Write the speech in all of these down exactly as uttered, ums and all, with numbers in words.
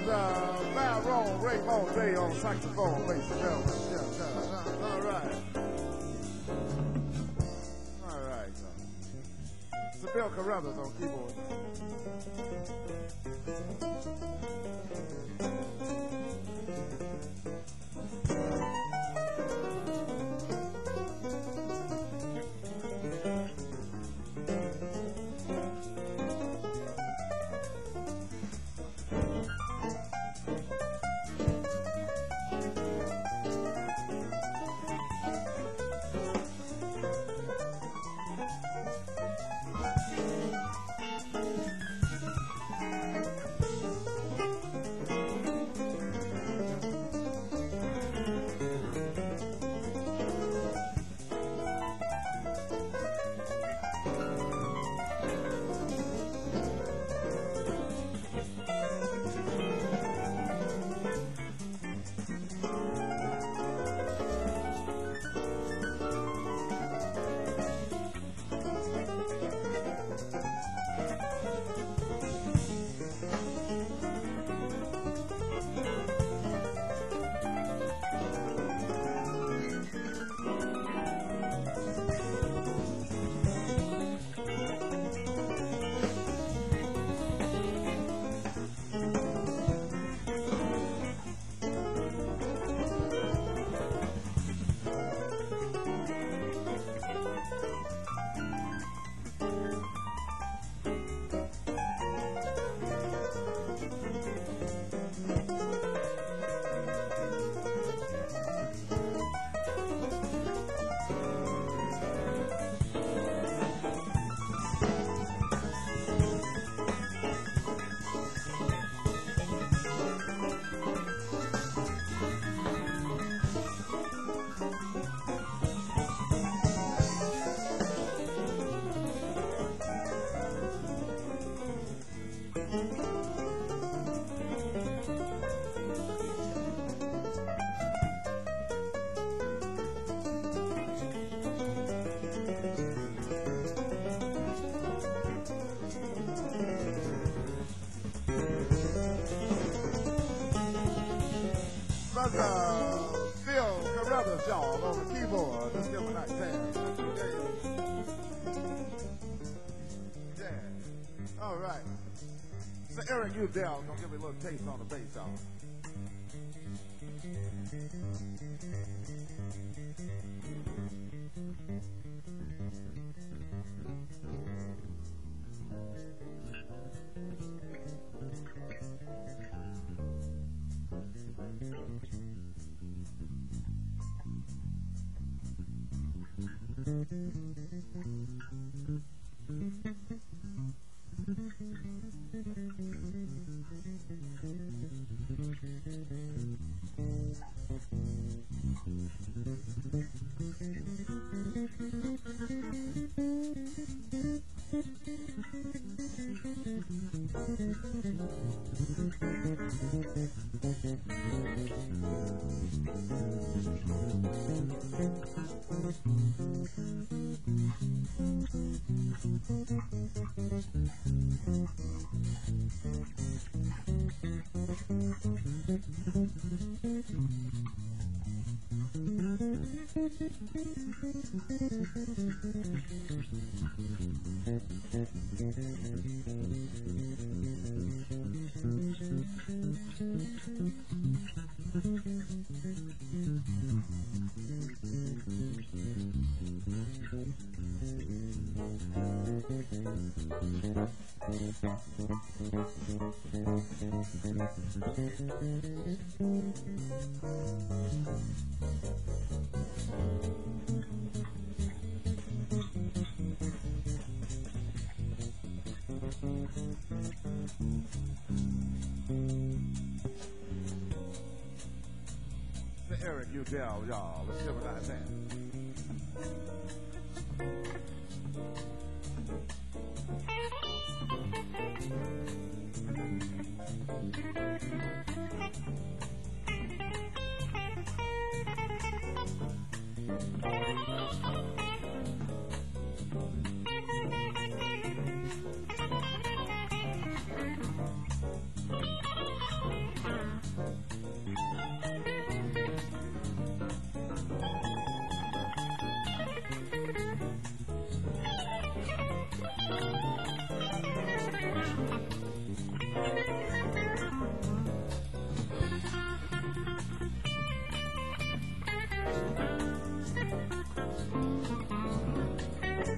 uh, Baron Raymond Day on saxophone, ladies and gentlemen. Yeah, yeah, uh, all right. All right. Uh, Seville Carruthers on keyboard. Uh, Phil Carruthers, y'all, on the keyboard. Let's give him a nice hand. Yeah. All right. So Eric Udell gonna give me a little taste on the bass, y'all. To Eric Udell, y'all. Let's give him a nice hand.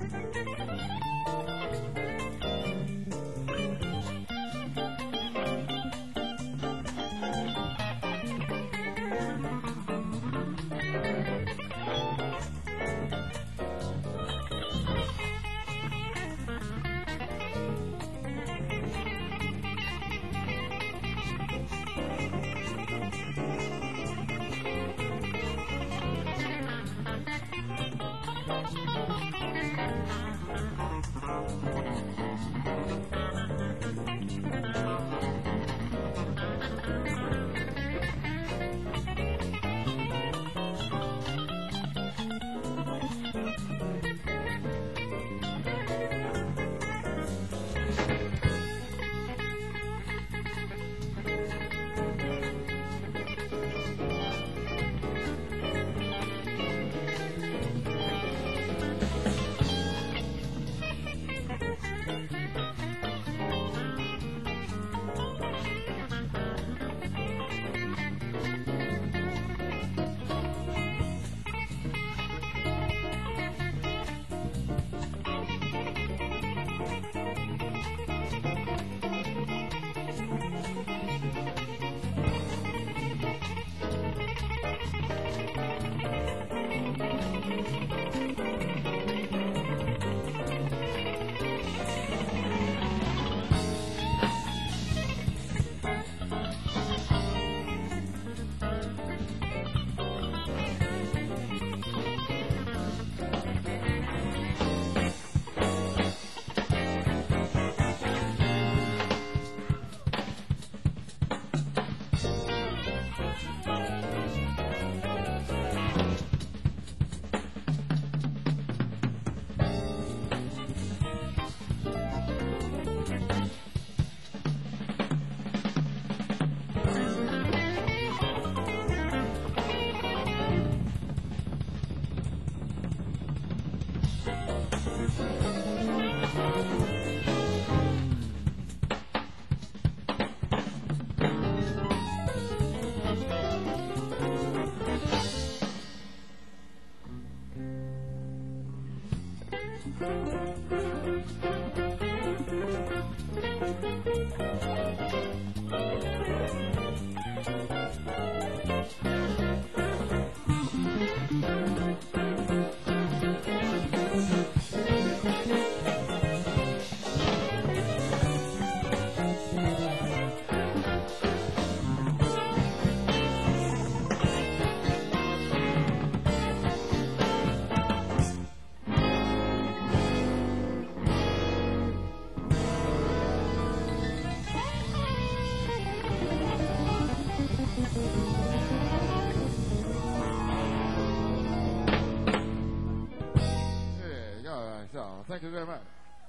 Thank you very much.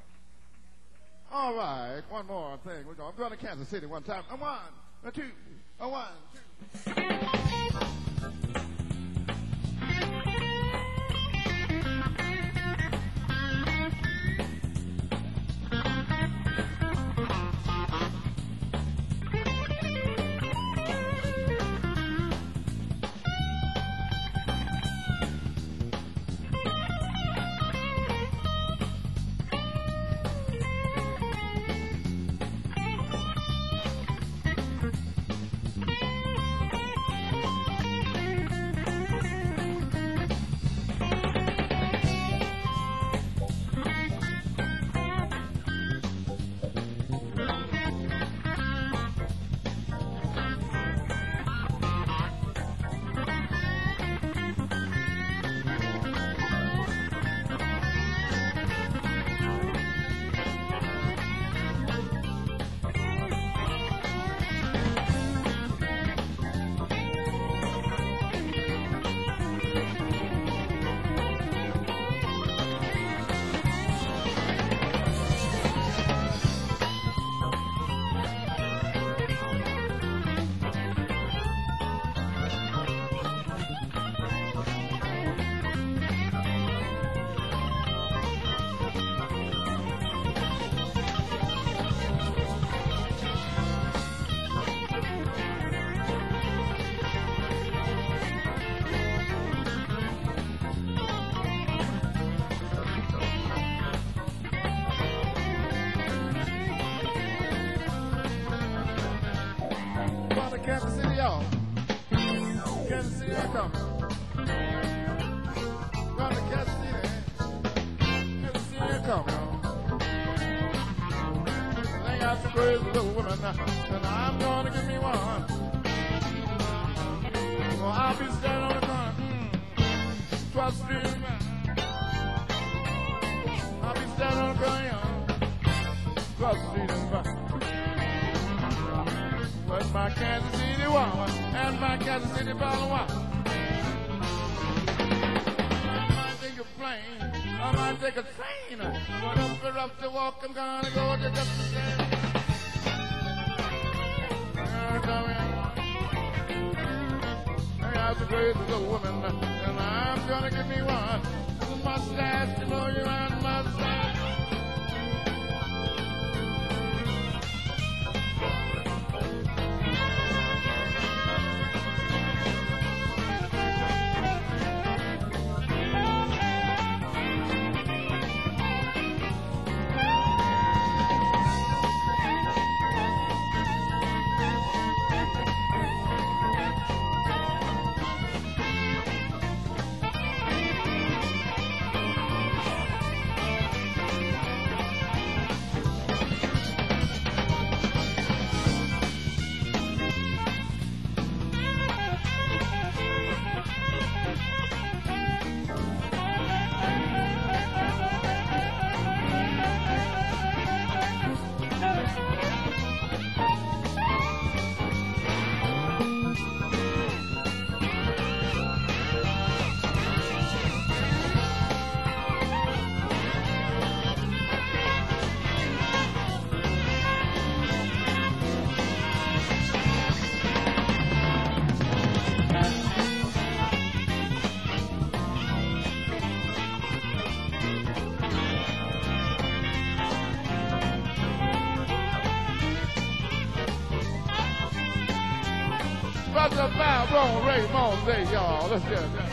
All right, one more thing. We're going, I'm going to Kansas City one time. A one, a two, a one, two. come, y'all. They got some crazy little women, and I'm gonna give me one. Well, I'll be standing on the corner, mm, cross the street. I'll be standing on the corner, y'all, cross the street and back. But my Kansas City woman and my Kansas City bottle of wine. I might take a plane, I might take a train. But up and up to walk, I'm gonna go to just the same. I'm gonna come in. I got a crazy little woman, and I'm gonna give me one. Mustache, you know you're on mustache. Brother Bob, Ray Moss, there, y'all. Let's get it.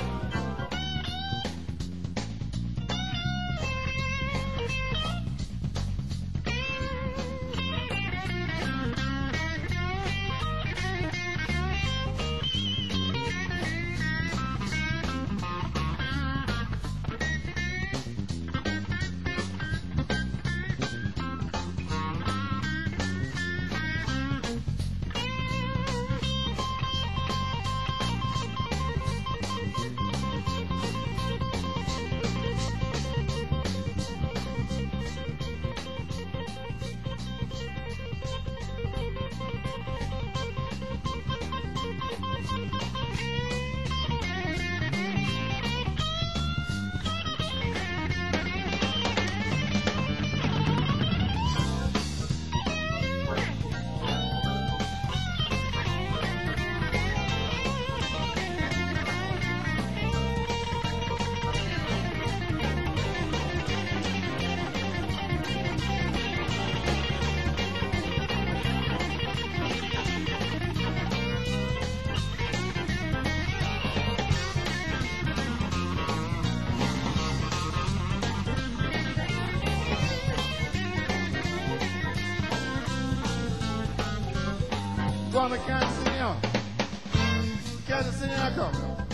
Going to Kansas City on. Kansas City, I come.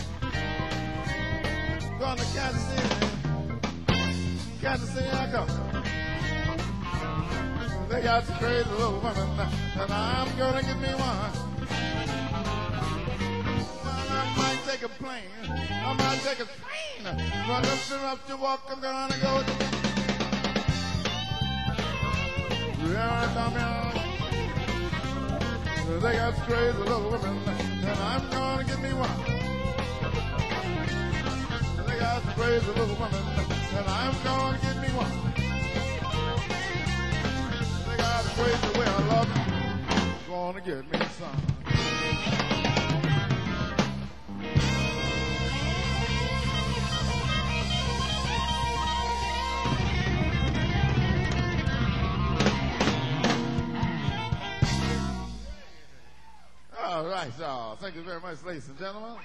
Going to Kansas City. Kansas City, I come. They got some crazy little women, and I'm gonna give me one. Well, I might take a plane, I might take a train. Run up and up to walk, I'm gonna go to. Yeah, come here. They got crazy little women, and I'm gonna give me one. They got crazy little women, and I'm gonna give me one. They got a crazy way I love you, gonna give me some. All right, y'all. Thank you very much, ladies and gentlemen.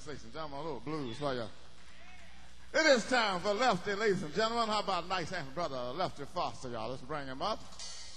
say some gentlemen, a little blues for you. It is time for Lefty, ladies and gentlemen. How about nice handsome brother Lefty Foster, y'all? Let's bring him up.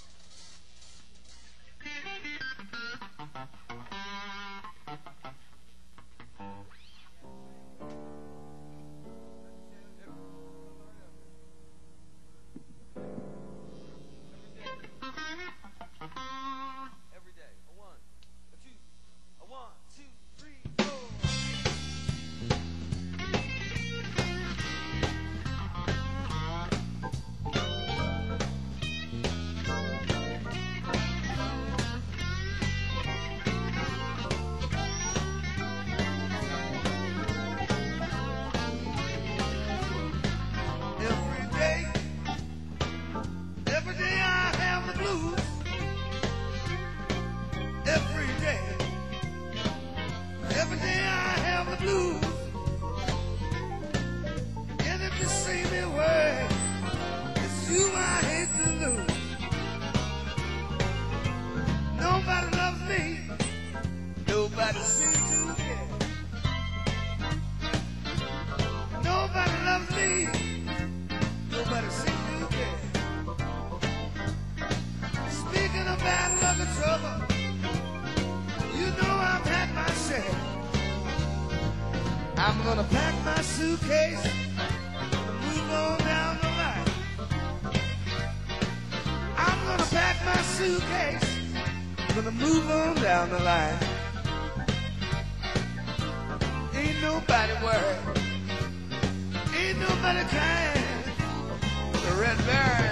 I'm gonna pack my suitcase and move on down the line. I'm gonna pack my suitcase, I'm gonna move on down the line. Ain't nobody worried, ain't nobody crying. The Red Baron.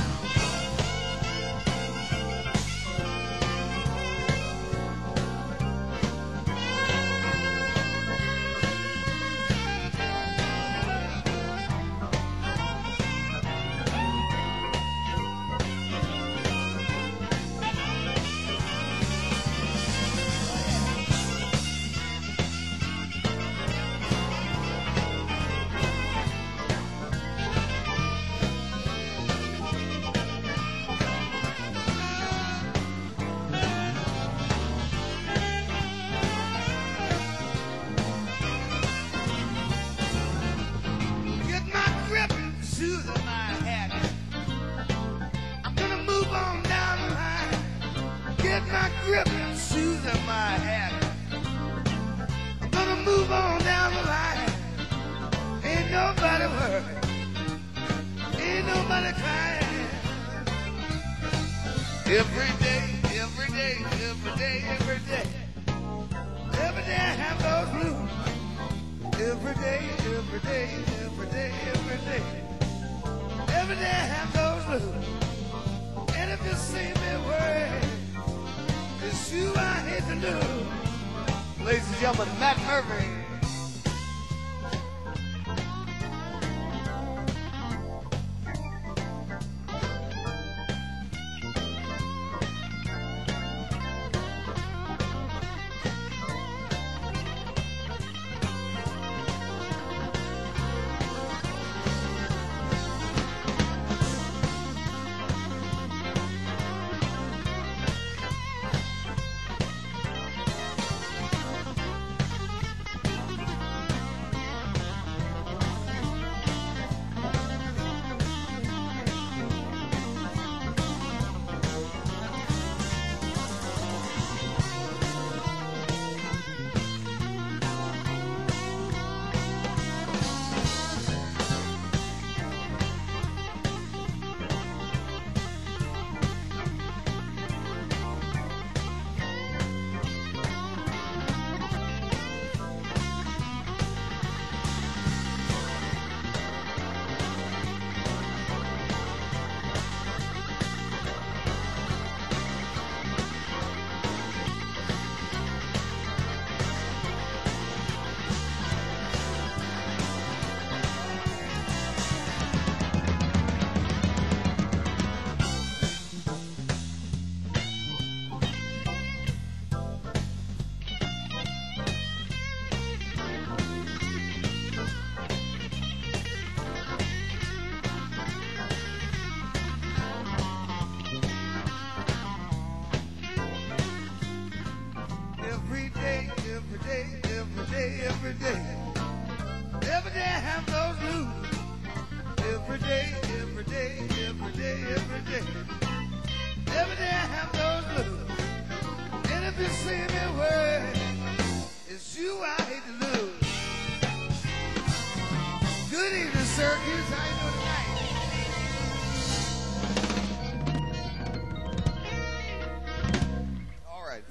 Get my grip and shoes and my hat. I'm gonna move on down the line. Ain't nobody worried, ain't nobody crying. Every day, every day, every day, every day, every day I have those blues. Every day, every day, every day, every day, every day I have those blues. And if you see me worried, it's you I hate to lose. Ladies and gentlemen, Matt Murphy.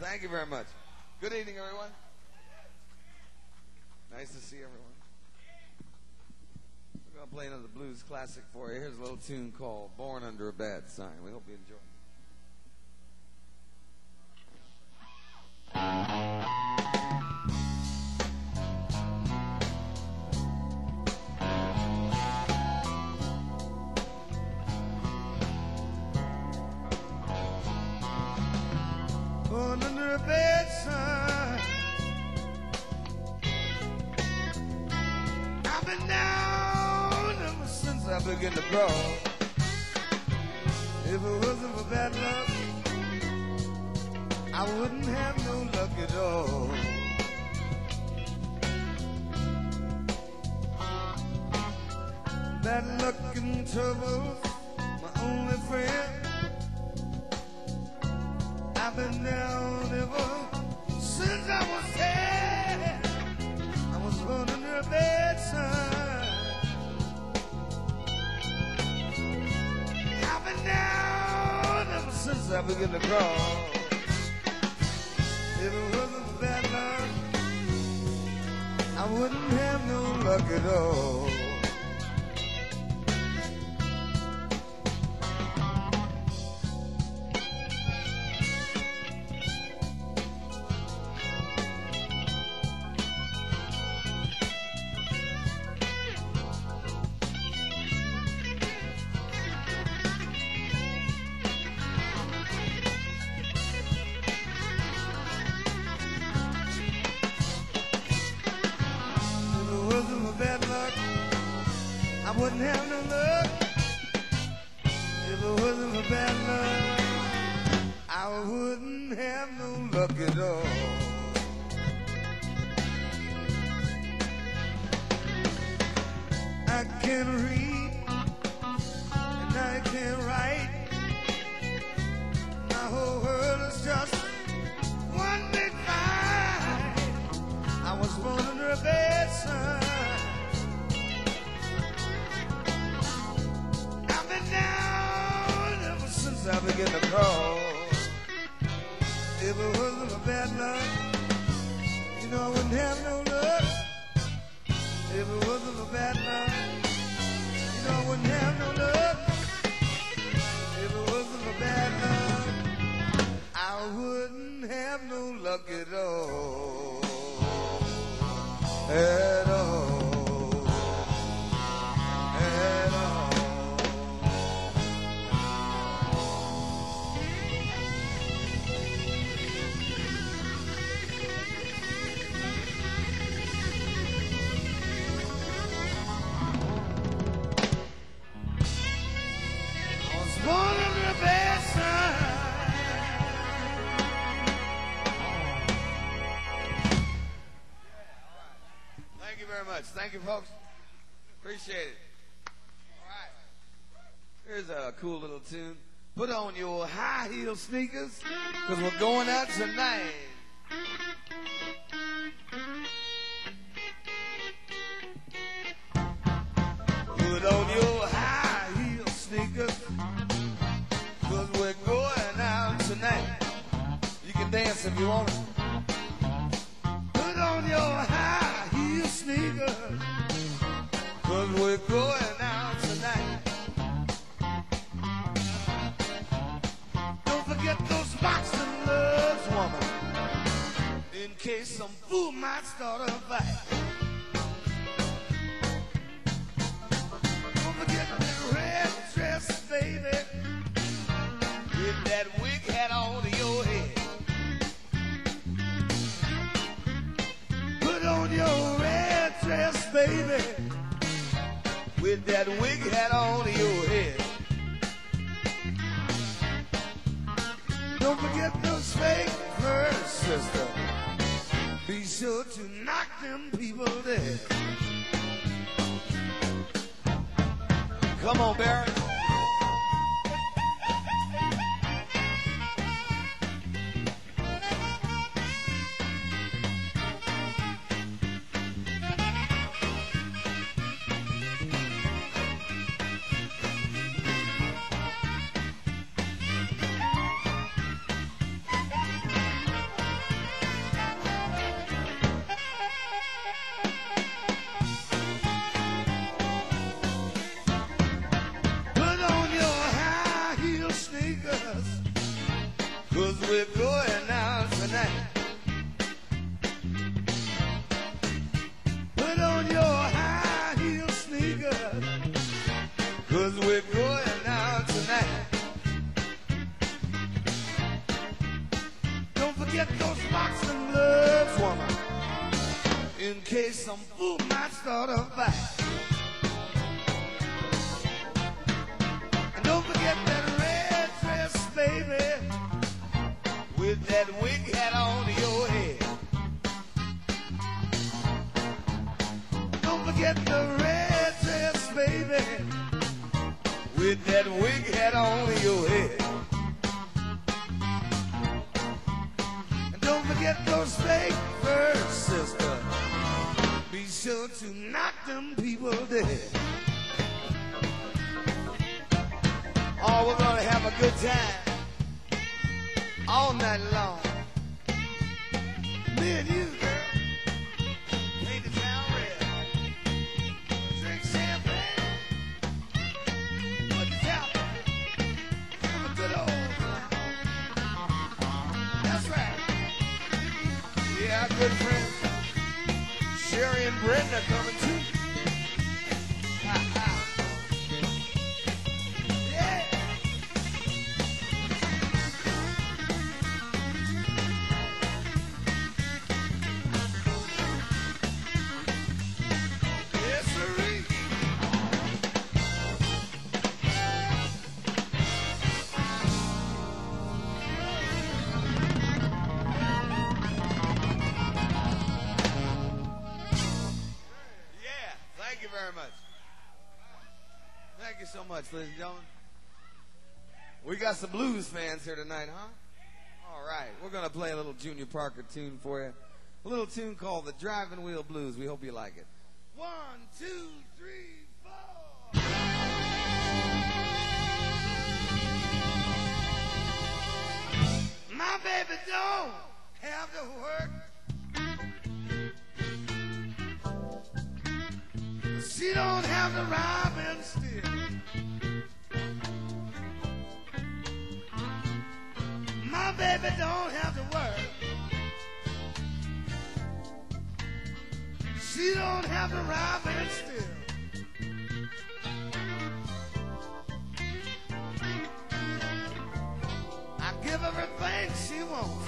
Thank you very much. Good evening, everyone. Nice to see everyone. We're going to play another blues classic for you. Here's a little tune called Born Under a Bad Sign. We hope you enjoy it. Born under a bad sign. I've been down ever since I began to crawl. If it wasn't for bad luck, I wouldn't have no luck at all. Bad luck and trouble, my only friend. I've been down ever since I was ten. I was born under a bad sign. I've been down ever since I began to crawl. If it wasn't for bad luck, I wouldn't have no luck at all. I wouldn't have no luck. If it wasn't for bad luck, I wouldn't have no luck at all. I can read and I can write. My whole world is just one big fight. I was born under a bad sign. I began to crawl. If it wasn't for bad luck, you know I wouldn't have no luck. If it wasn't for bad luck, you know I wouldn't have no luck. If it wasn't for bad luck, I wouldn't have no luck at all. At all. At all. Born under a bad sign. Thank you very much. Thank you, folks. Appreciate it. All right. Here's a cool little tune. Put on your high heel sneakers, because we're going out tonight. Put on your high heel sneakers, because we're going out tonight. You can dance if you want to. Put on your high heel sneakers, because we're going out tonight. Don't forget those boxing gloves, woman, in case some fool might start a fight. Don't forget that red dress, baby, with that wig hat on your head. Put on your red dress, baby, with that wig hat on your head. Don't forget those fake furs, sister. Be sure to knock them people dead. Come on, Barry. sneakers, 'cause we're going out tonight. Put on your high heel sneakers, 'cause we're going out tonight. Don't forget those boxing gloves, woman, in case some fool might start a fight. And don't forget that red dress, baby, with that wig hat on your head. Don't forget the red dress, baby, with that wig hat on your head. And don't forget those fake furs, sister. Be sure to knock them people dead. Oh, we're gonna have a good time all night long. Me and you, girl, paint the town red. Drink champagne. Put the towel on. Have a good old time. That's right. Yeah, our good friends Sherry and Brenda coming too. Ha, ha. Yeah. Yes, sirree. Yeah, thank you very much. Thank you so much, ladies and gentlemen. We got some blues fans here tonight, huh? All right, we're going to play a little Junior Parker tune for you. A little tune called the Driving Wheel Blues. We hope you like it. One, two, three, four. My baby don't have to work. She don't have to rob and steal. My baby don't have to work. She don't have to rob and steal. I give everything she wants.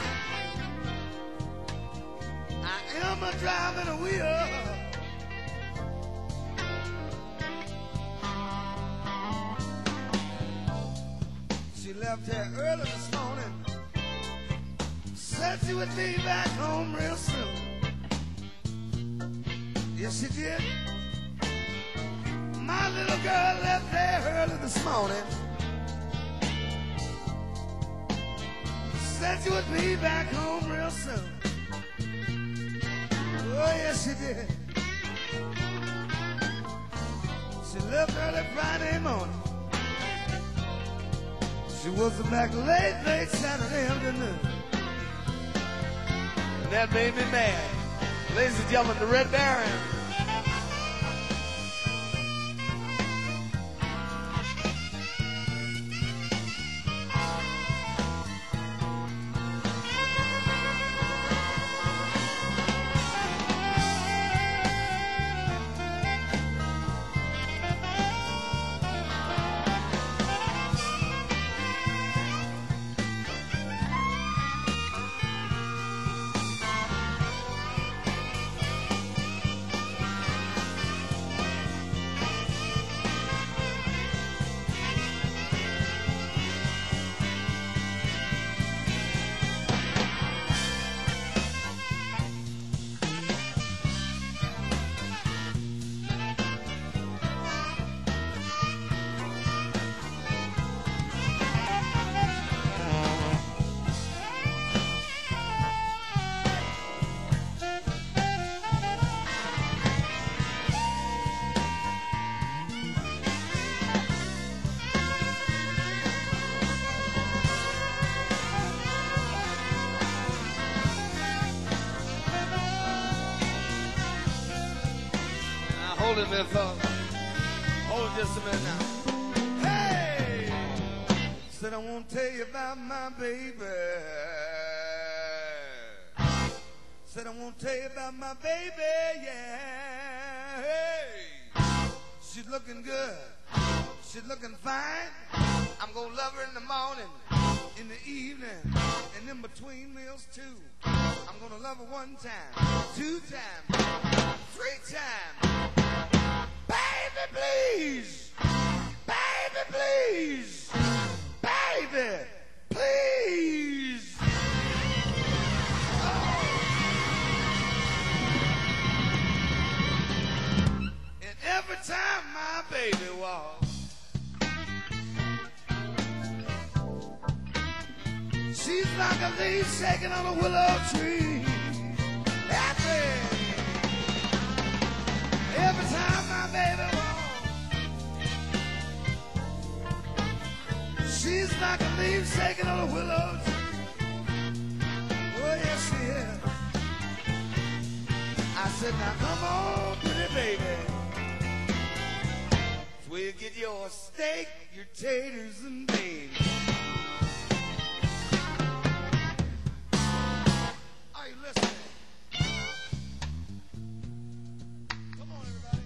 I am a driving a wheel. She left here early this morning. Said she would be back home real soon. Yes, she did. My little girl left there early this morning. Said she would be back home real soon. Oh, yes, she did. She left early Friday morning. She wasn't back late, late Saturday afternoon. And that made me mad. Ladies and gentlemen, the Red Baron. Hold it there, fellas. Hold it just a minute now. Hey! Sit Said I won't tell you about my baby. Said I won't tell you about my baby, yeah. Hey. She's looking good. She's looking fine. I'm gonna love her in the morning, in the evening, and in between meals too. I'm gonna love her one time, two times, three times. Baby, please. Baby, please. Baby, please. Oh. And every time my baby walks, she's like a leaf shaking on a willow tree. Happy. Every time my baby walks, she's like a leaf shaking on a willow tree. Oh, yes, she is. I said, now come on, pretty baby. It's where you get your steak, your taters, and beans. Are you listening? Come on, everybody.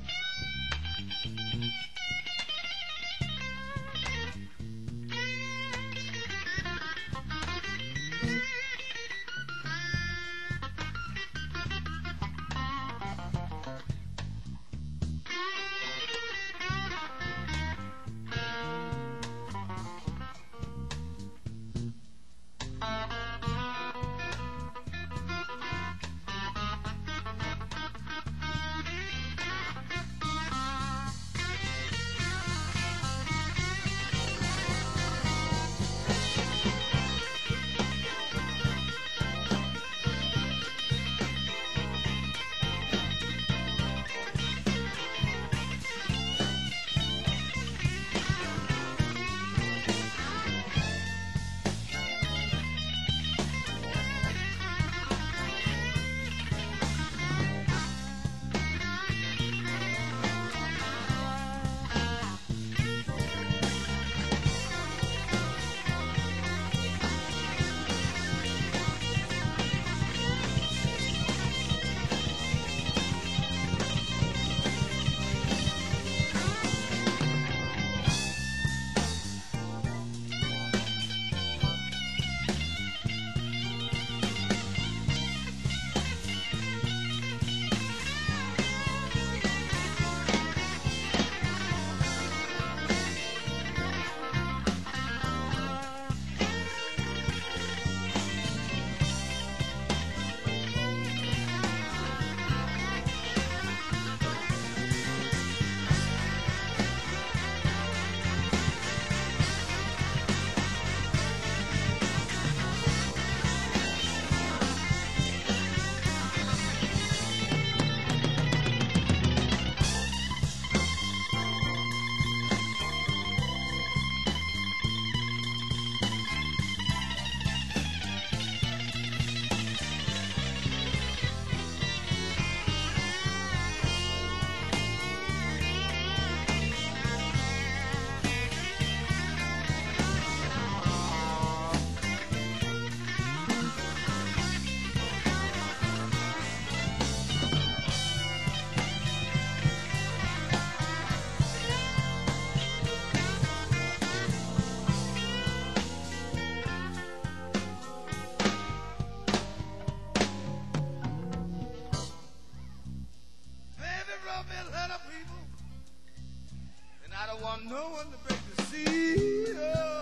No one to break the seal.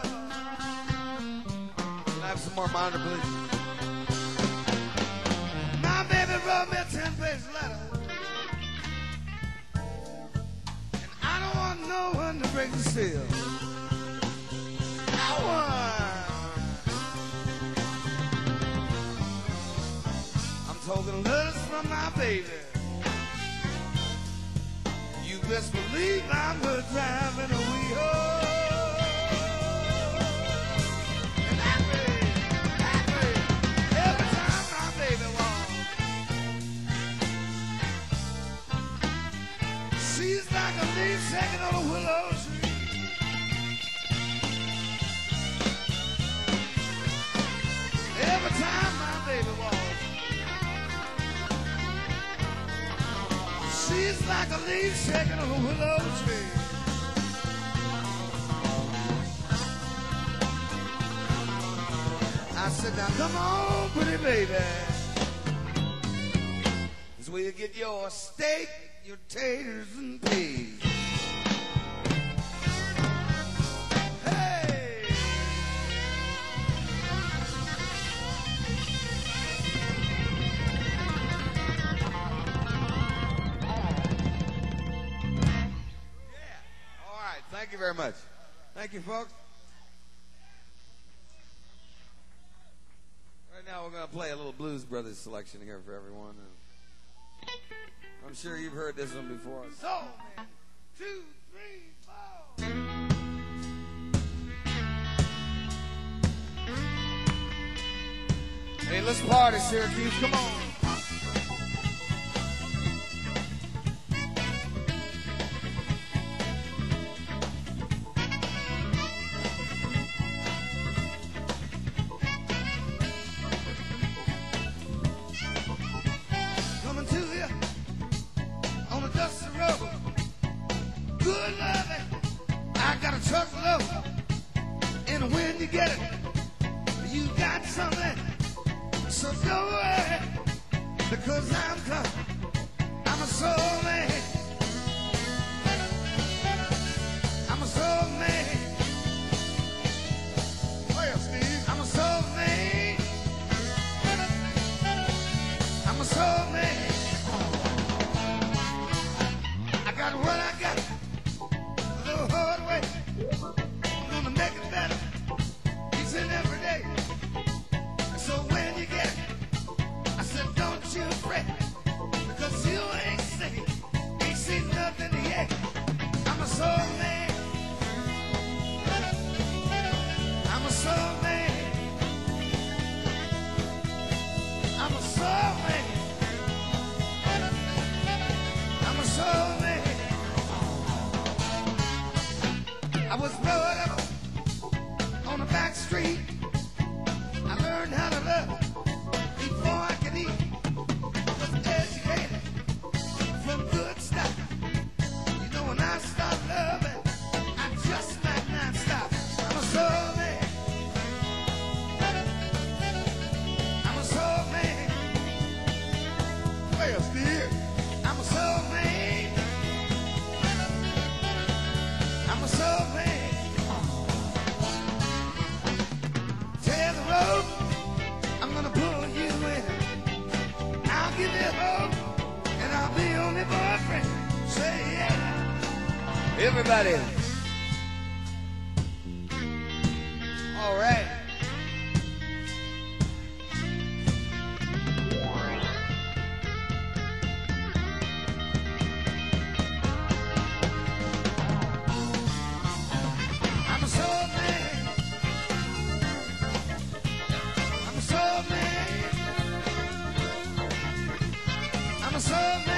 Can I have some more minor, please? My baby wrote me a ten-page letter, and I don't want no one to break the seal. No one. I'm talking letters from my baby. You best believe I'm good driving a wheel. And that way, that way, every time my baby walks, she's like a leaf shaking on a willow tree. just like a leaf shaking on a willow tree. I said, now come on, pretty baby. This is where you get your steak, your taters, and peas. Hey! Yeah. All right. Thank you very much. Thank you, folks. Right now we're going to play a little Blues Brothers selection here for everyone. I'm sure you've heard this one before. So, man, two, three, four. Hey, let's party, Syracuse. Come on. Everybody. All right. I'm a soul man. I'm a soul man. I'm a soul man.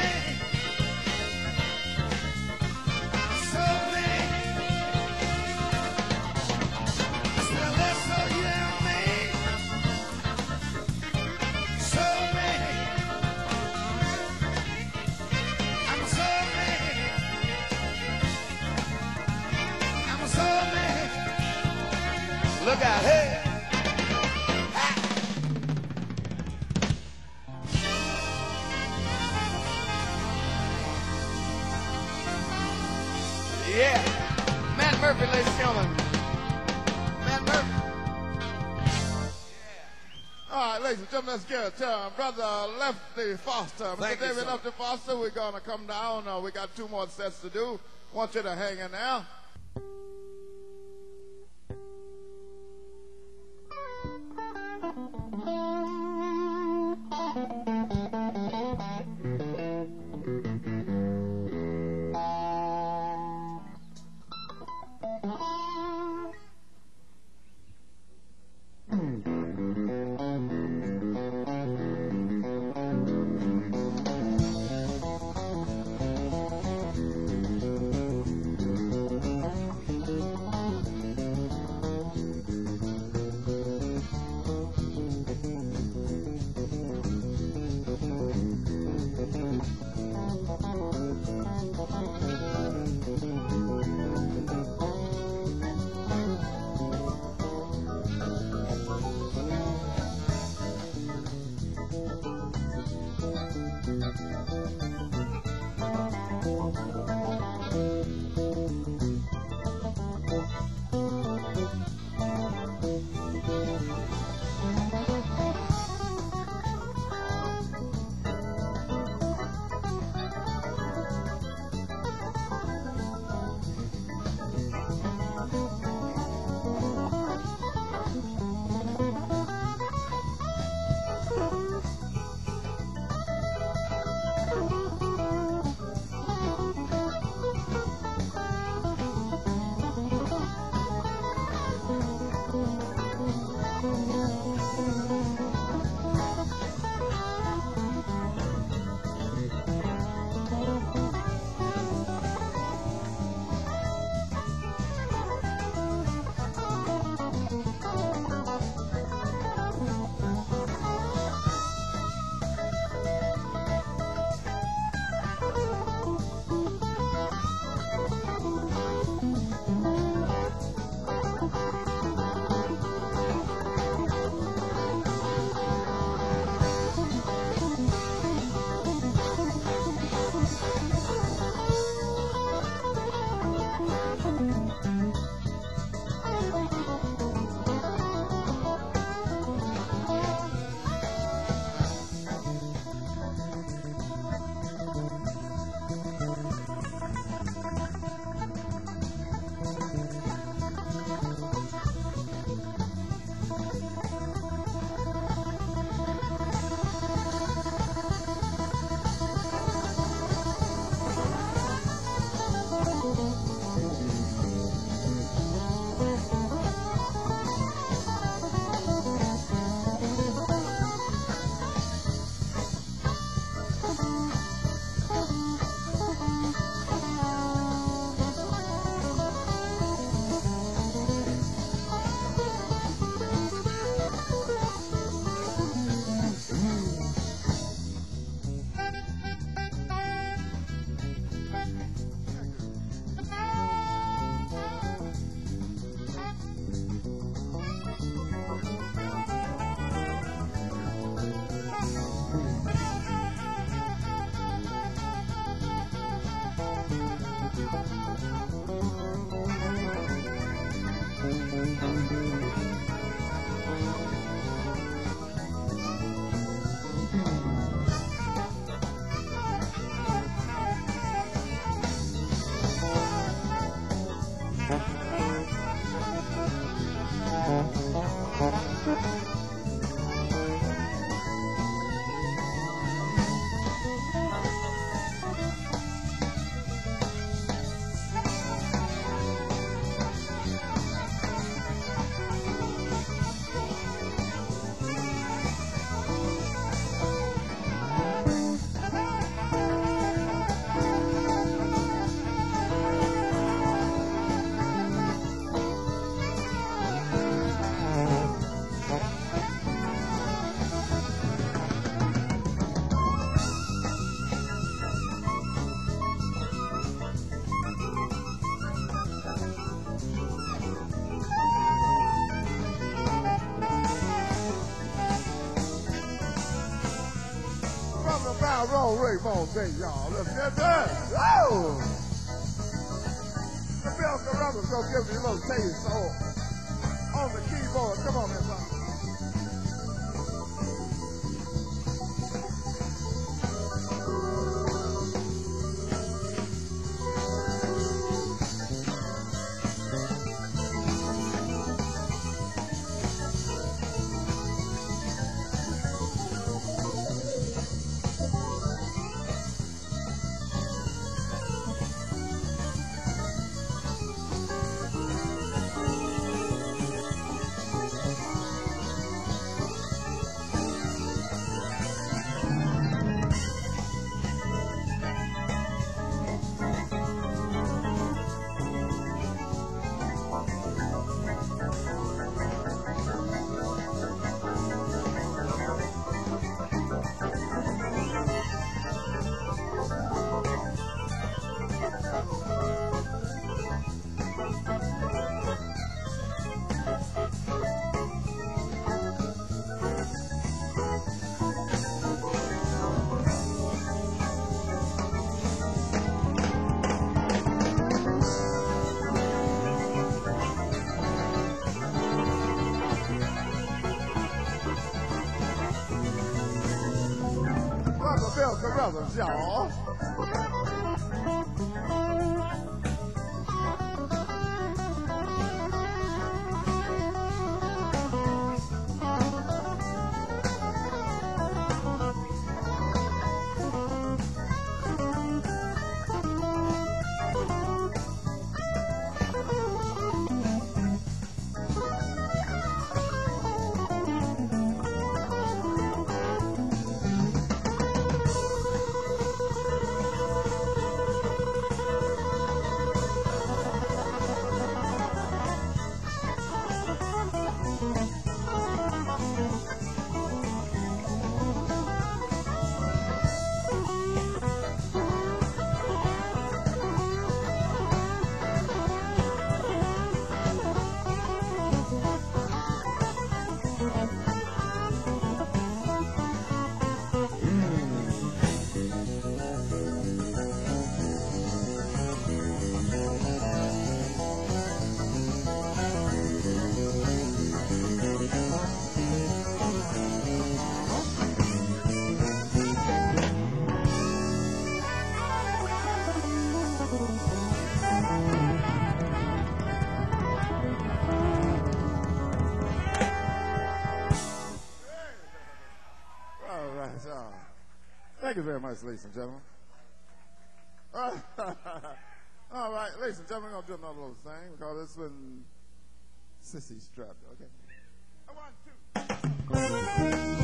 Look out, hey! Ah. Yeah, Matt Murphy, ladies and gentlemen. Matt Murphy. Yeah. All right, ladies and gentlemen, let's get it to uh, Brother Lefty Foster. Thank Mister you, David sir. Lefty Foster, we're going to come down. Uh, we got two more sets to do. Want you to hang in there. Roll Raymond Day, y'all. Let's get that. Woo! The Bill Carruthers gonna give me a little taste so on the keyboard. Come on, man. Real Carruthers, y'all. Thank you very much, ladies and gentlemen. All right, ladies and gentlemen, we're going to do another little thing. We call this one Sissy Strut. Okay. One, two.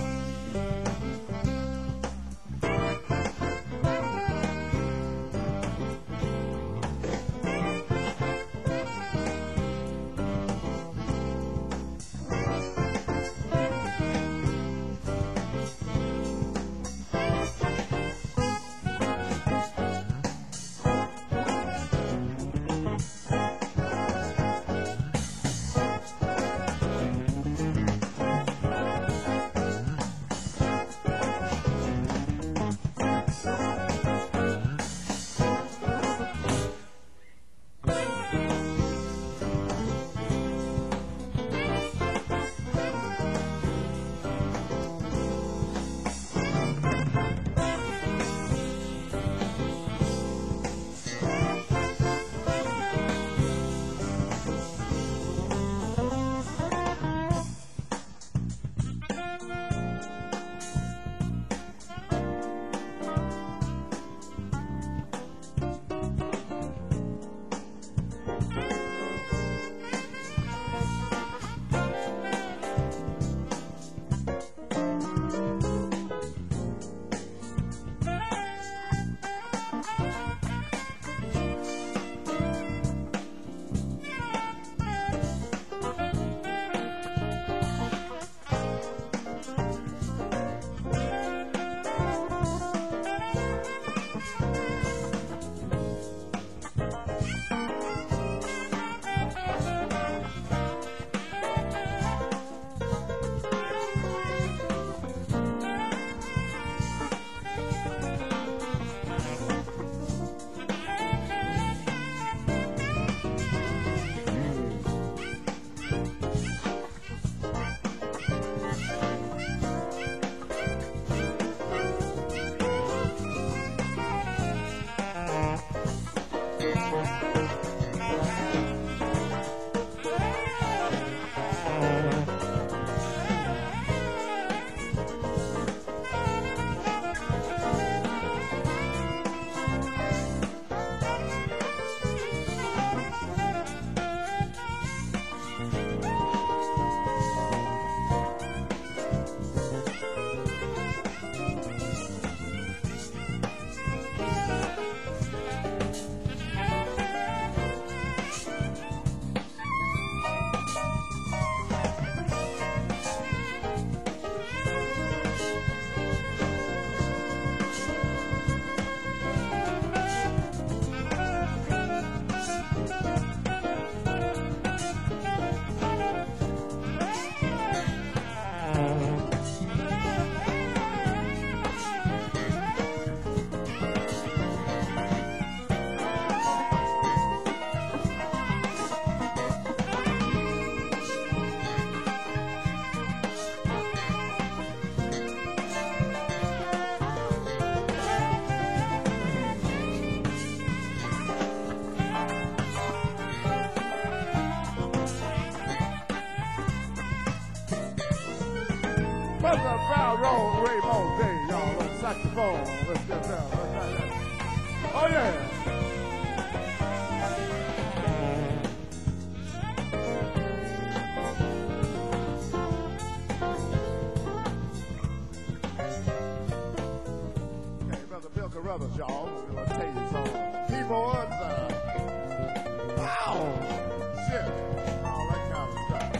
Brother Raymond Raymond Day, y'all, on saxophone. Let's get down. Let's get down. Oh, yeah. Hey, Brother Bill Carruthers, y'all. We're going to tell you some keyboards. Uh, wow. Shit. All that kind of stuff.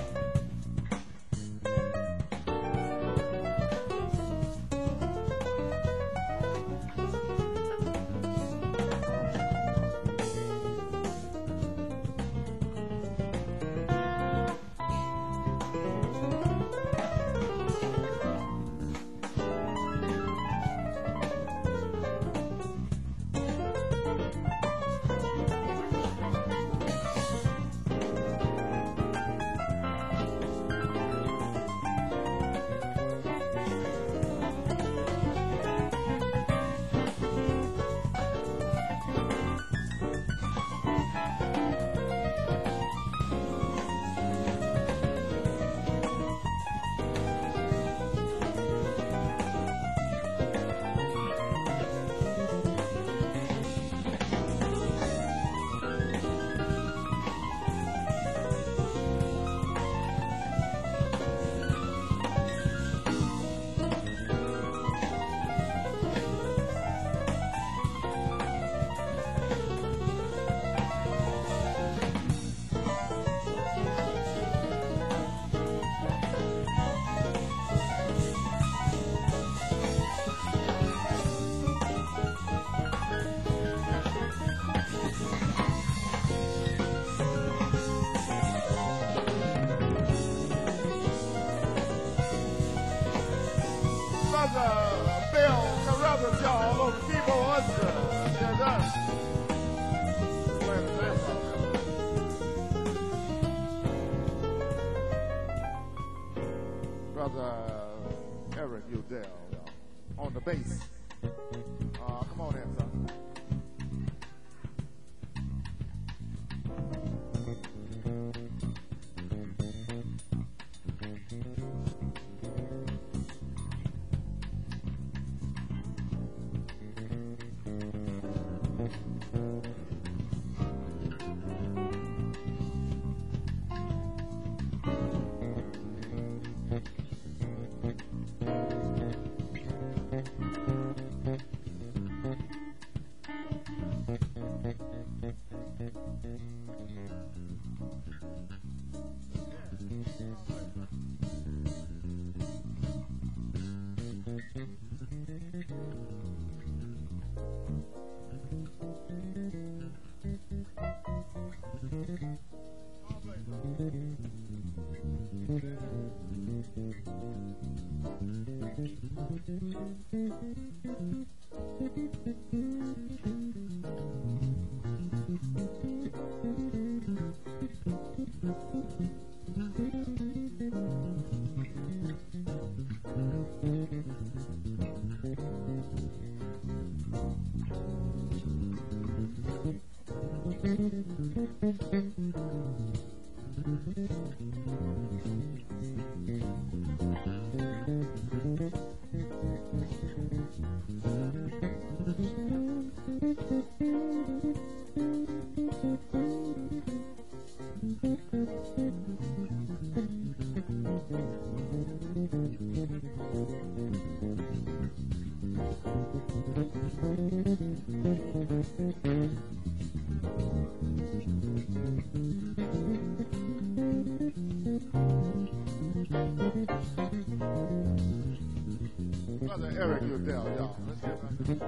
Brother Bill Carruthers, y'all, on the keyboards. Uh, yeah, done. Playing the bass on Brother Eric Udell, y'all, on the bass. Uh, come on in, son. Brother Eric Udell, y'all. Let's get back to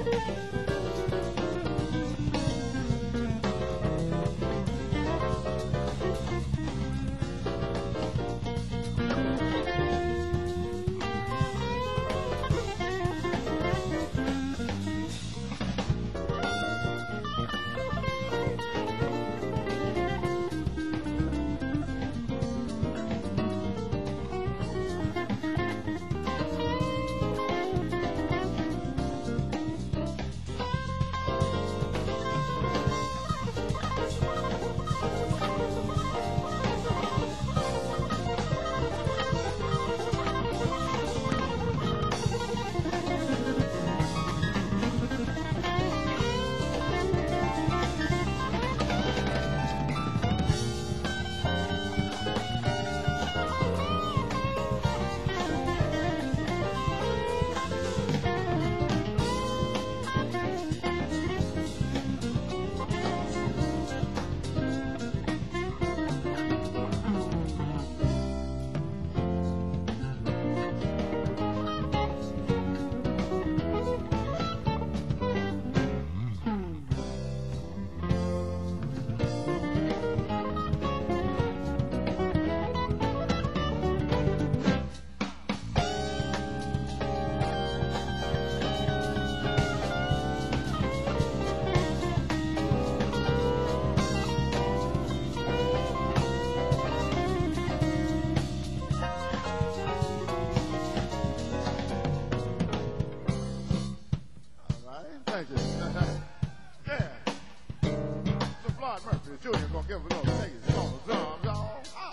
Thank you. Yeah. So Floyd Murphy Junior gonna give us a little take it on the drums, y'all. Oh.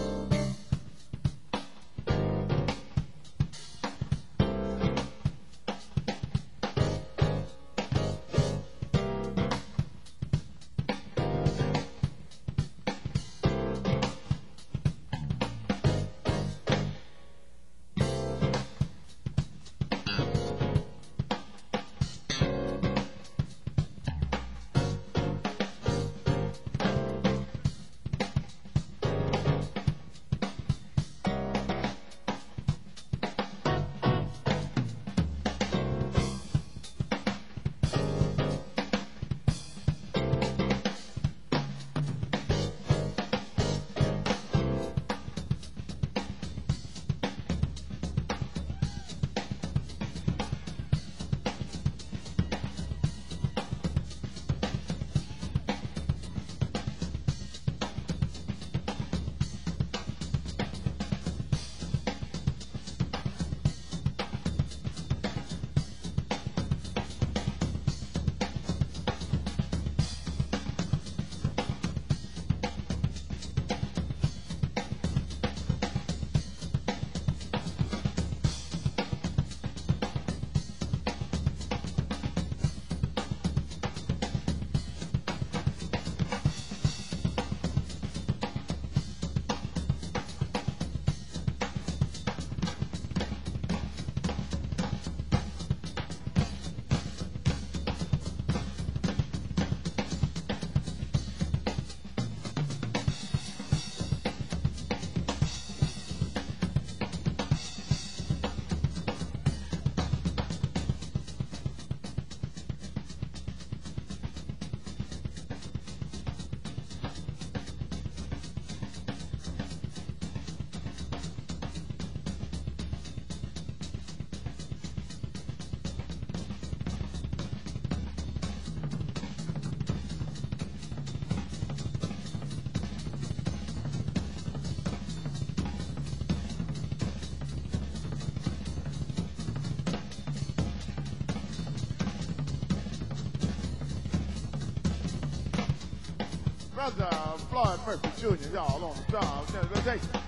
Brother Floyd Murphy Junior, y'all on the drums. Let's take it.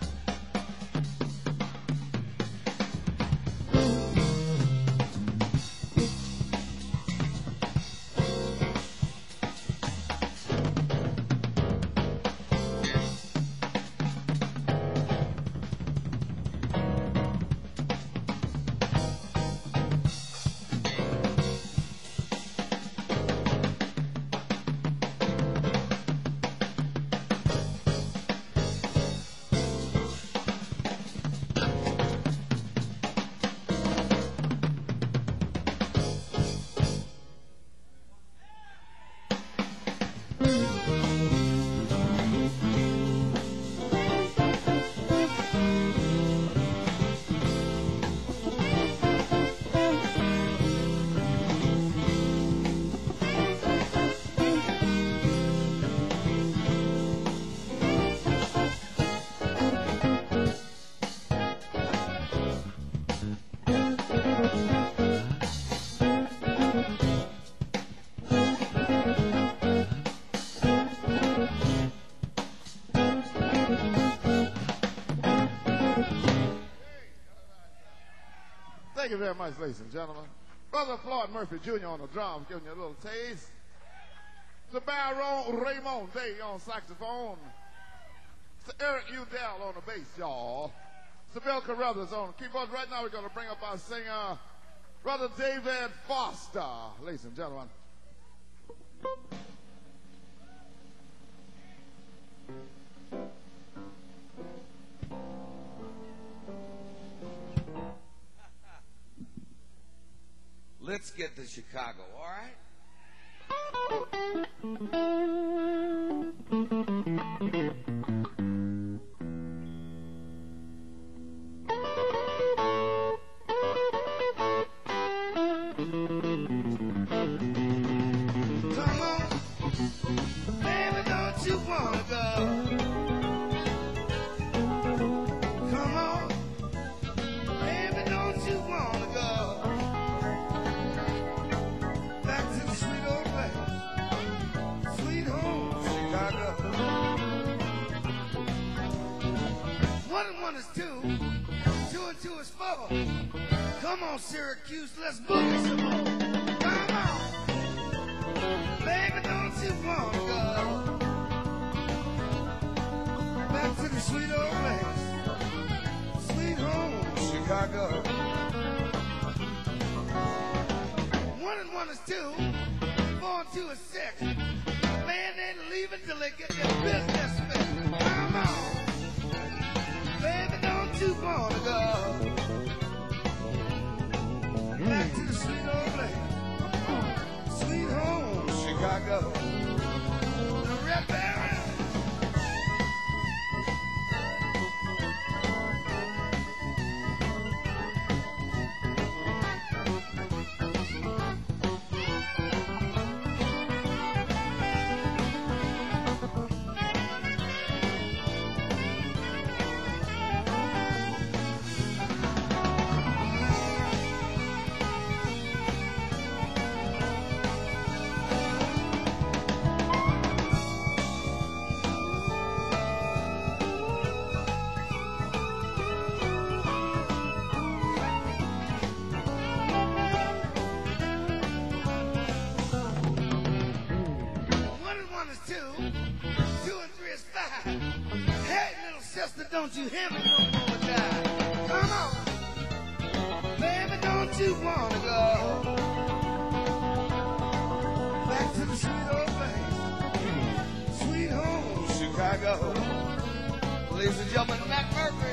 Thank you very much, ladies and gentlemen. Brother Floyd Murphy Junior on the drums, giving you a little taste. The Baron Raymond Day on saxophone. Sir Eric Udell on the bass, y'all. Sir Bill Carruthers on keyboard. Right now we're going to bring up our singer, Brother David Foster, ladies and gentlemen. Let's get to Chicago, all right? Come on, baby, don't you wanna go? Come on, baby, don't you wanna go? Back to the sweet old place, sweet home, Chicago. One and one is two, two and two is four. Come on, Syracuse, let's boogie some more. Come on, baby, don't you wanna go? Back to the sweet old place, sweet home, Chicago. One and one is two, four and two is six. Man ain't leaving till they get their business fixed. Come on, baby, don't you wanna go? Back to the sweet old place, sweet home, Chicago. The Red Baron. Don't you hear me no more, die. Come on, baby, don't you wanna go back to the sweet old place, sweet home, Chicago. Ladies and gentlemen, Matt Murphy.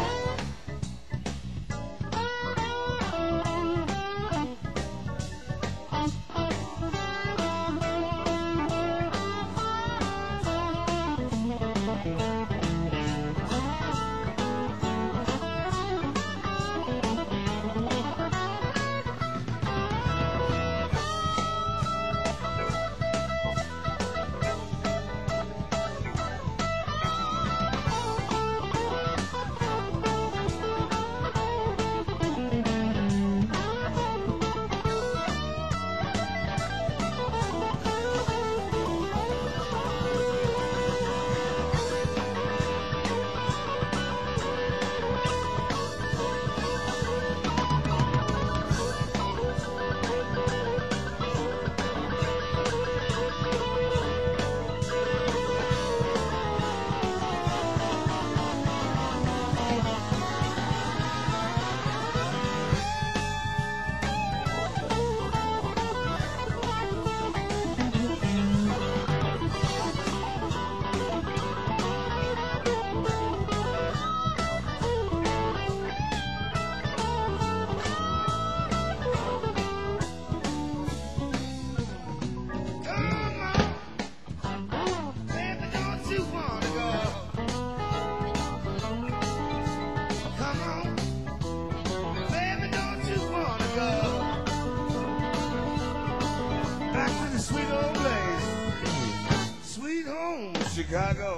Chicago.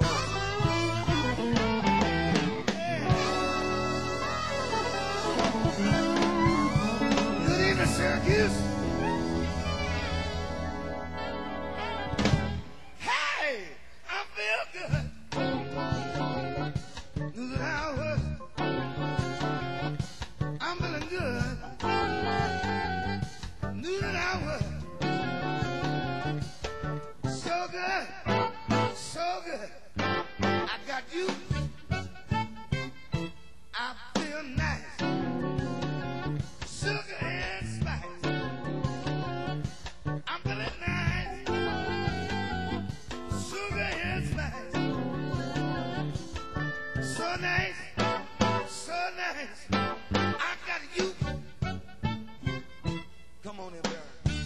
Good evening, Syracuse. Hey, I feel good. Good hours. I'm feeling good. I would. So good, so good. I got you. I feel nice. Sugar and spice. I'm feeling nice. Sugar and spice. So nice, so nice. I got you. Come on in, Barry.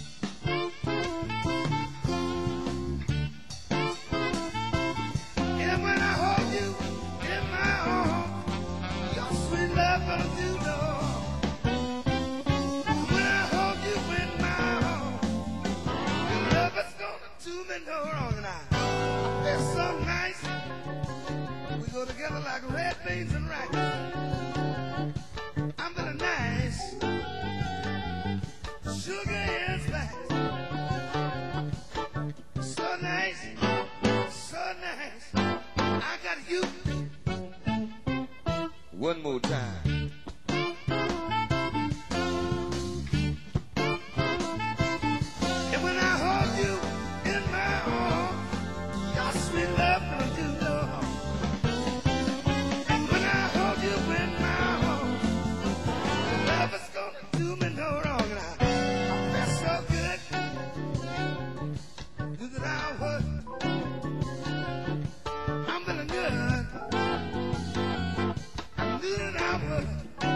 And when I hold you in my arms, your sweet love gonna do no harm. When I hold you in my arms, your love is gonna do me no wrong. And I feel so nice. We go together like red beans and rice. I'm feeling nice. Sugar and spice. So nice, so nice. I got you. One more time. And when I hold you in my arms, your sweet love will do no harm. And when I hold you in my arms, your love is gonna do me no wrong. And I feel so good. Do that I would. I'm feeling good. I knew that I would.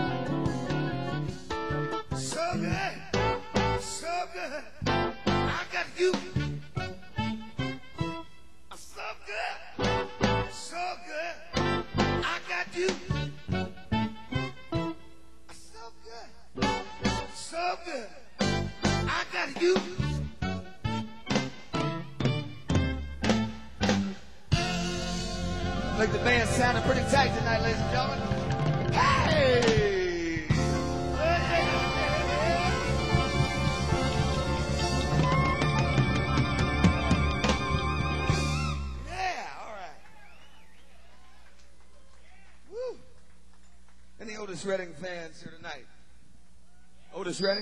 So good, so good. I got you. So good, so good. I got you. So good, so good. I got you. Like the band sounding pretty tight tonight, ladies and gentlemen. Hey! Yeah, all right. Woo! Any Otis Redding fans here tonight? Otis Redding?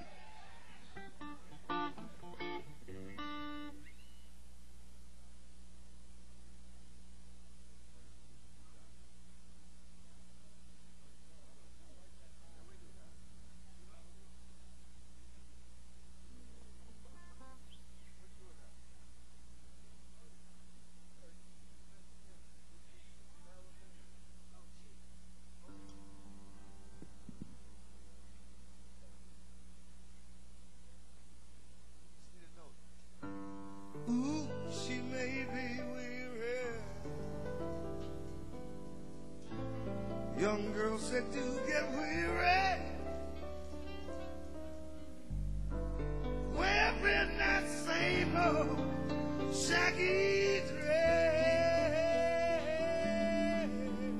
Ooh, she may be weary. Young girls said to get weary. Wearing that same old shaggy dress.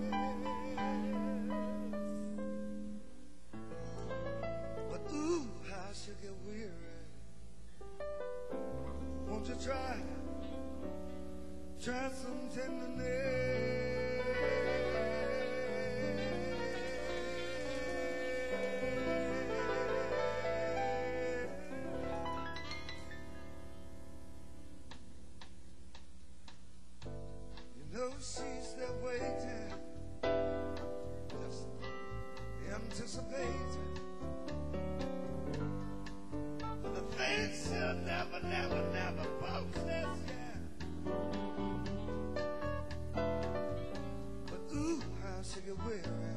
But ooh, how she get weary. Won't you try, try some tenderness? You know she's there waiting, just anticipating for the things she'll never, never, never possess, yeah. But ooh, how she get weary.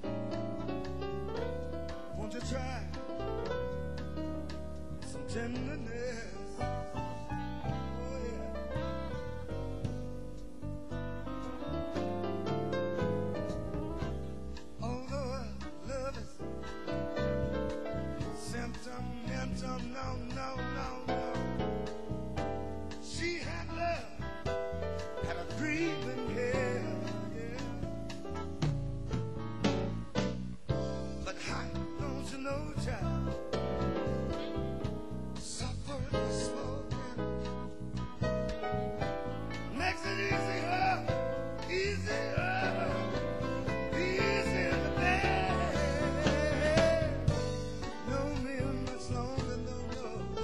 Won't you try some tenderness? Oh yeah. Although her love is sentimental, no, no, no, no. She had love, had a dream in hell, yeah. But how don't you know, child? Suffering and smoking makes it easier, easier, easier to bear. Know me much longer, no, no.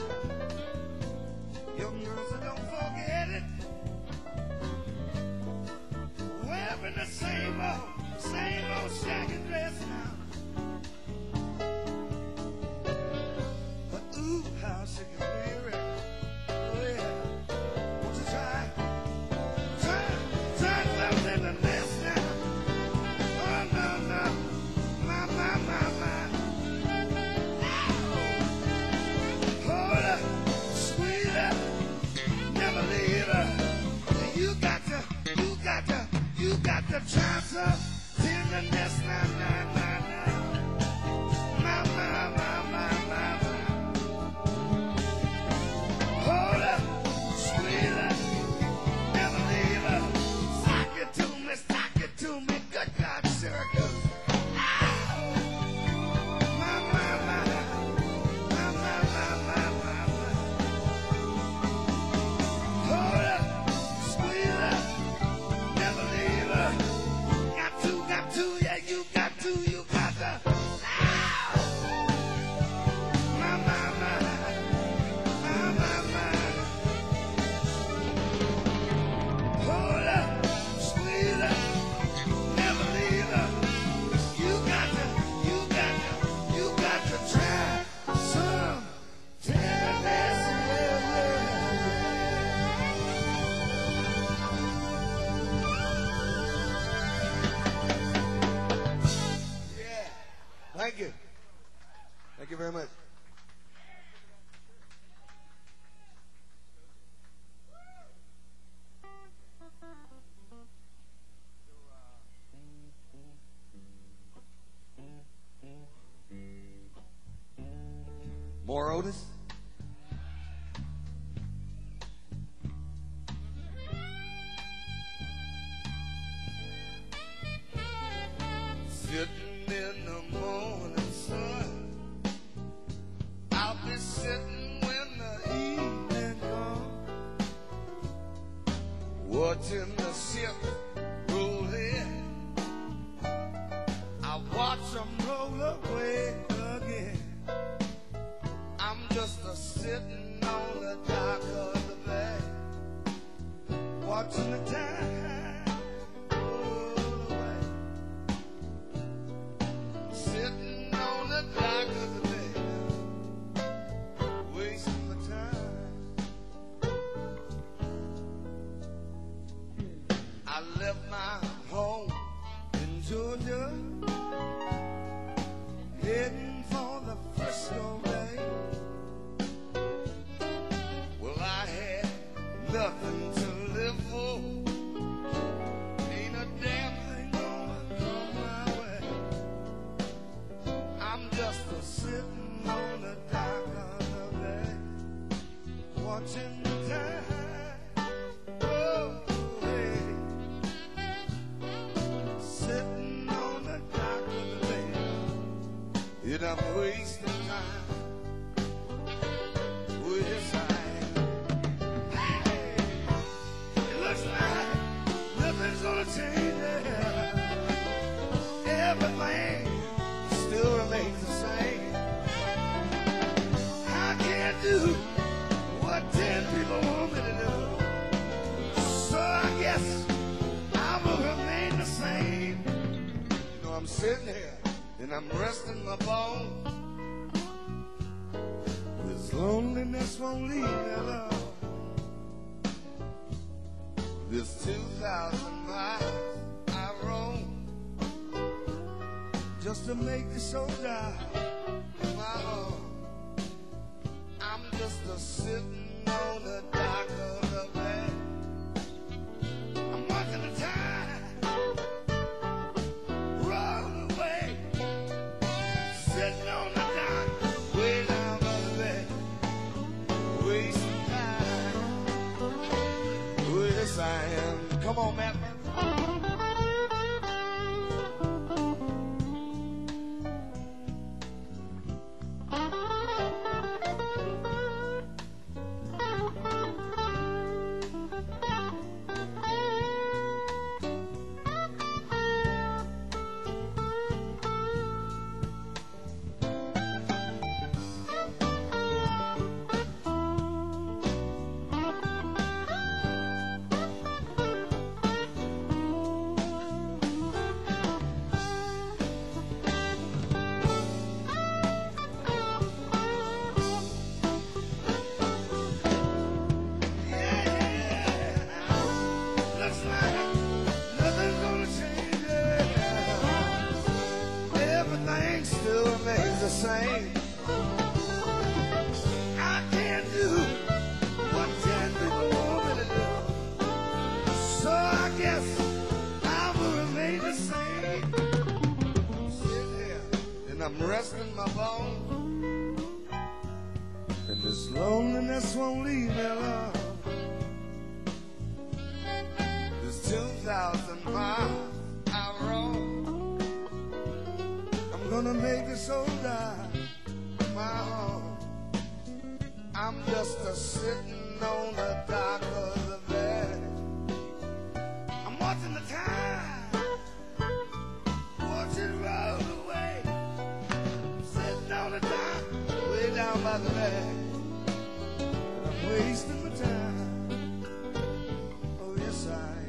watching the ship roll in. I watch them roll away again. I'm just a sitting on the dock of the bay, watching the time roll away. Sitting on the dock of the bay, wasting my time. I left my home in Georgia, heading for the Frisco Bay. Well, I had nothing to live for. Ain't a damn thing gonna come my way. I'm just a sitting on the dock of the bay, watching the time. Oh, hey. Sitting on the dock of the bay, and I'm wasting time. Oh, yes, I am. Hey, it looks like nothing's gonna change there. Everything still remains the same. I can't do what ten people want me to do, so I guess I will remain the same. You know, I'm sitting here and I'm resting my bones. This loneliness won't leave me alone. This two thousand miles I roam just to make the soldier my own. I'm just a sitting on the dock of the bay. I'm watching the time roll away. Sitting on the dock, way down by the bay, wasting time. Oh, yes, I am. Come on, Matt. Same. I can't do what ten people want me to do, so I guess I will remain the same. I'm sitting here and I'm resting my bones, and this loneliness won't leave me alone. This two thousand miles I roam, I'm gonna make this old life my own. I'm just a sitting on the dock of the bay. I'm watching the time, watching it roll away. Sitting on the dock, way down by the bay. I'm wasting my time. Oh, yes, I am.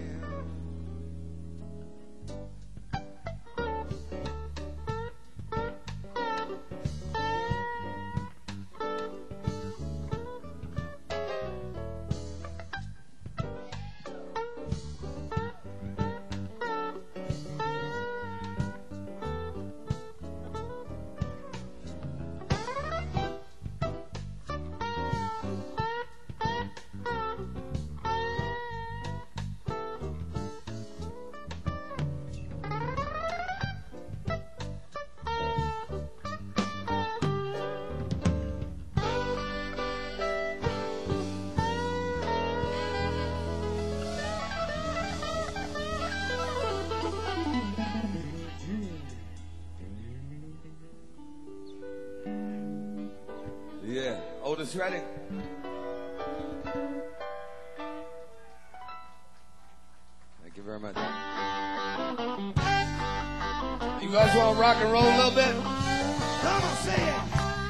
Yeah, Otis Redding. you very much. You guys want to rock and roll a little bit? Come on, say it.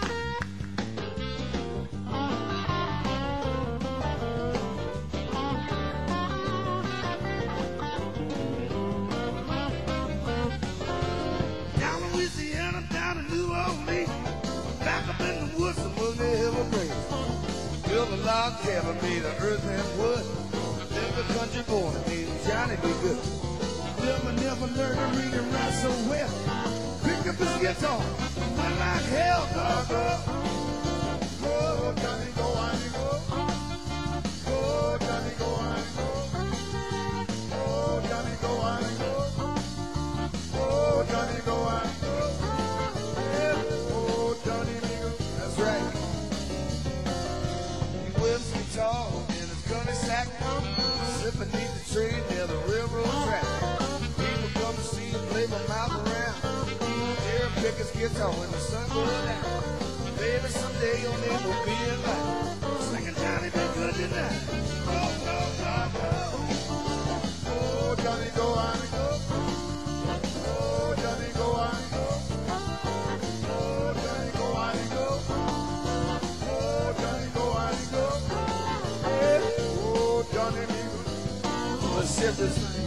Down in Louisiana, down in New Orleans, back up in the woods, among the evergreens. Built a log cabin made of earth and wood. Never country born, made Johnny be good. Never, never learned to read and write so well. Pick up his guitar, went like hell, dog up. Go, Johnny, go, Johnny, go. Go, Johnny, go, Johnny, go. Go, Johnny, go, Johnny, go. Go, Johnny, go, Johnny, go. Yeah, oh, Johnny, nigga. That's right. He whips guitar in his gunny sack, slipping beneath the tree near the railroad track. People come to see him play my mouth around. Hear him pick his guitar when the sun goes down. Baby, someday your name will be in light. Singing Johnny, be good tonight. Go, go, go, go. Oh, Johnny, go, Johnny, go. Oh, Johnny, go, Johnny, go. Oh, Johnny, go, Johnny, go. Oh, Johnny, go, Johnny, go. Yeah, oh, Johnny, nigga. Let's shift this thing.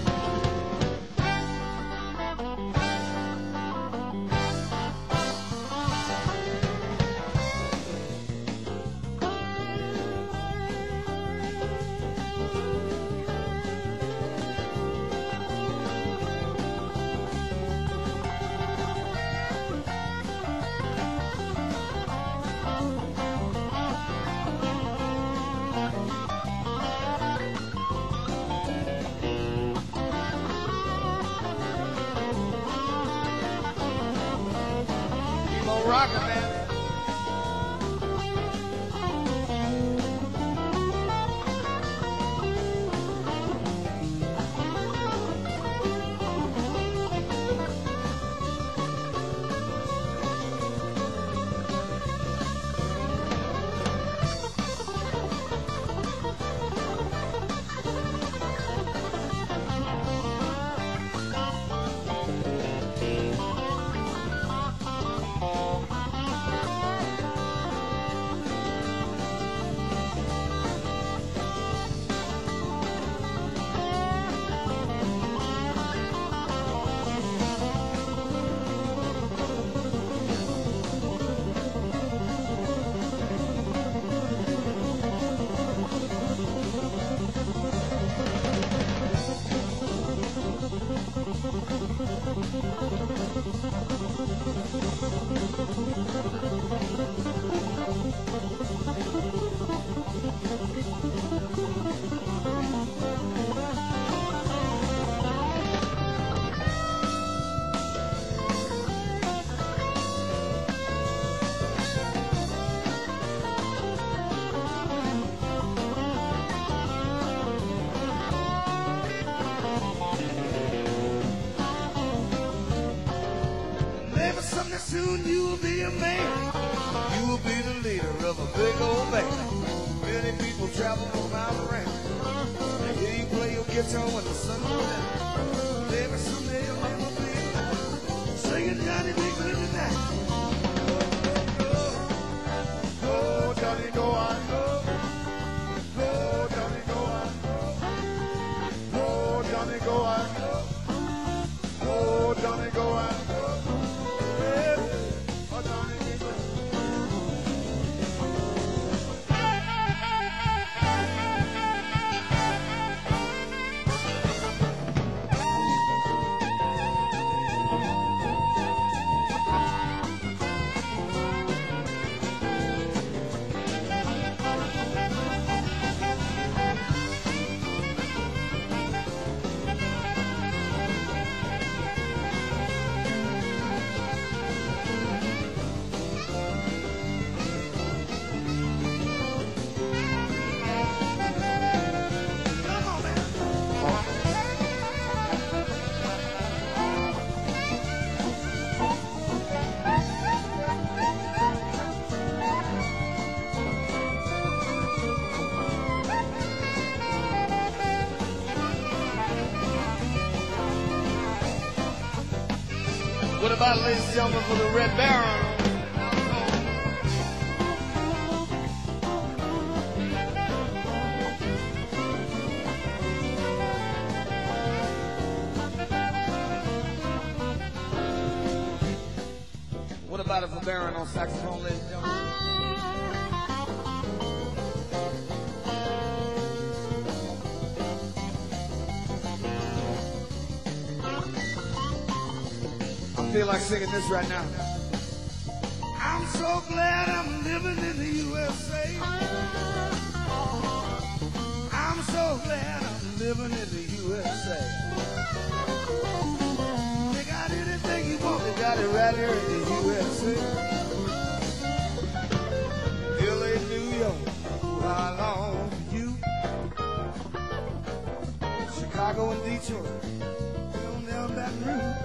Rockin', man. Soon you will be a man. You will be the leader of a big old band. Many people travel from miles around. They hear you play your guitar when the sun goes down. Maybe someday you'll never be singing Johnny B. Good tonight. Go, Johnny, go, Johnny, go. Go, Johnny, go, Johnny, go. Go, Johnny, go, Johnny, go. Go, Johnny, go, Johnny, go. about it, ladies and gentlemen, for the Red Baron? What about it for Baron on saxophone, ladies and gentlemen? I feel like singing this right now. I'm so glad I'm living in the U S A. I'm so glad I'm living in the U S A. They got anything you want, they got it right here in the U S A. L A, New York, how long for you? Chicago and Detroit, down down Baton Rouge.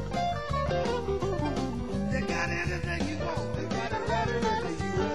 They got anything you want, they got it right here in the U S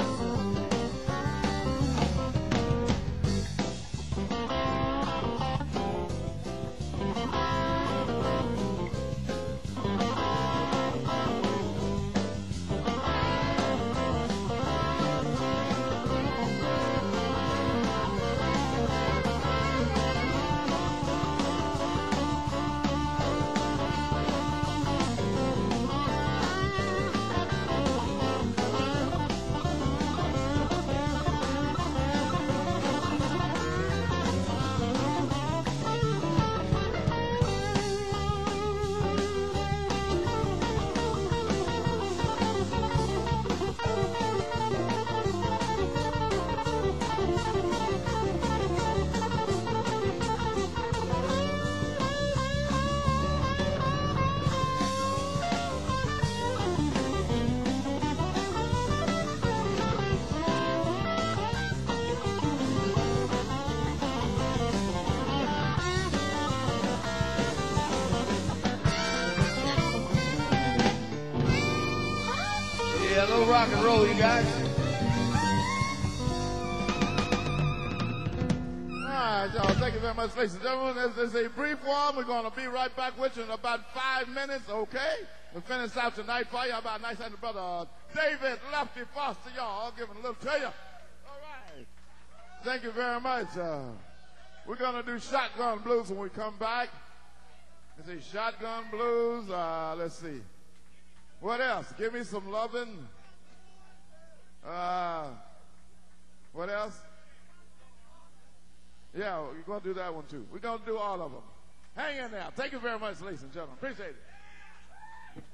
Yeah, a little rock and roll, you guys. All right, y'all. Thank you very much, ladies and gentlemen. This is a brief one. We're going to be right back with you in about five minutes, okay? We'll finish out tonight for you. How about nice and brother David Lefty Foster, y'all. I'll give him a little to you. All right. Thank you very much. Uh, we're going to do Shotgun Blues when we come back. Let's see, Shotgun Blues. Uh, let's see. What else? Give me some loving. Uh, what else? Yeah, we're going to do that one too. We're going to do all of them. Hang in there. Thank you very much, ladies and gentlemen. Appreciate it.